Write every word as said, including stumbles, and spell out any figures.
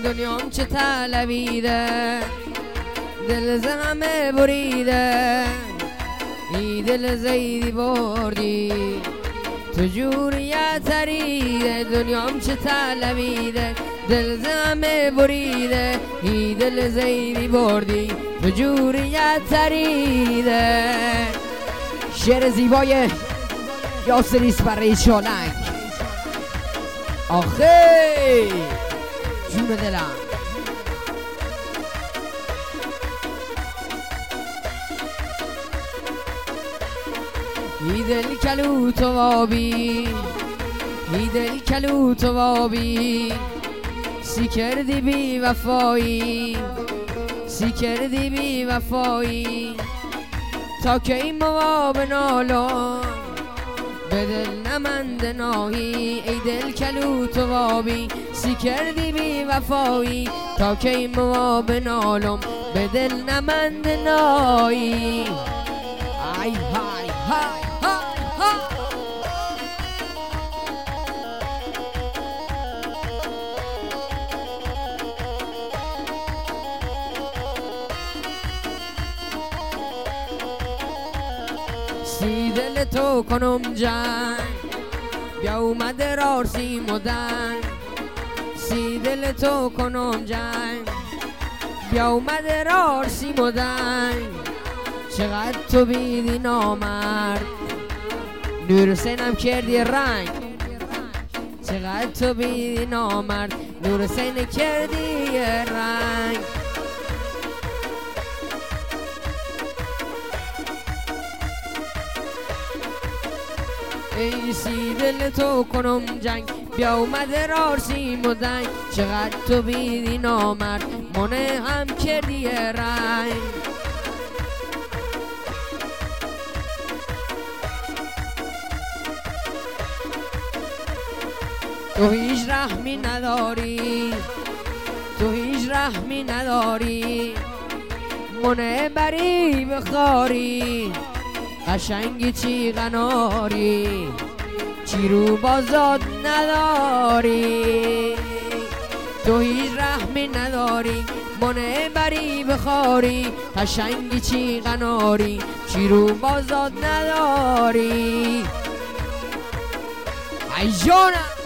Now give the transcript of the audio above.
دنیام چه طلبیده، دل ز همه بریده، ای دل زیدی بردی تو جوریت تریده. دنیام چه طلبیده، دل ز همه بریده، ای دل زیدی بردی تو جوریت تریده. شعر زیبای یاسریس برای چالنگ. آخه جون دلم ای دل کلوت و وابی، ای دل کلوت و وابی، سی کردی بی وفایی، سی کردی بی وفایی. تا که این مواب نالم به دل نمند ناهی، ای دل کلوت و وابی، سی کردی بی وفایی. تا که این مواب نالم به دل نمند ناهی. ای های های سی دل تو کنم جنگ، بیا اومده رارسی مدنگ. سی دل تو کنم جنگ، بیا اومده رارسی مدنگ. چقدر تو بیدی نامرد، نور حسینم کردی رنگ. چقدر تو بیدی نامرد، نور حسین کردی رنگ. ای سی دل تو کنم جنگ، بیا اومده رارسی مدنگ. چقدر تو بیدی نامرد، منه هم کردی رنگ. تو هیچ رحمی نداری، تو هیچ رحمی نداری، منه بری بخاری. قشنگی چی غناری، چی رو بازاد نداری. تو هیچ رحمی نداری، منه بری بخاری. قشنگی چی غناری، چی رو بازاد نداری. ای جانم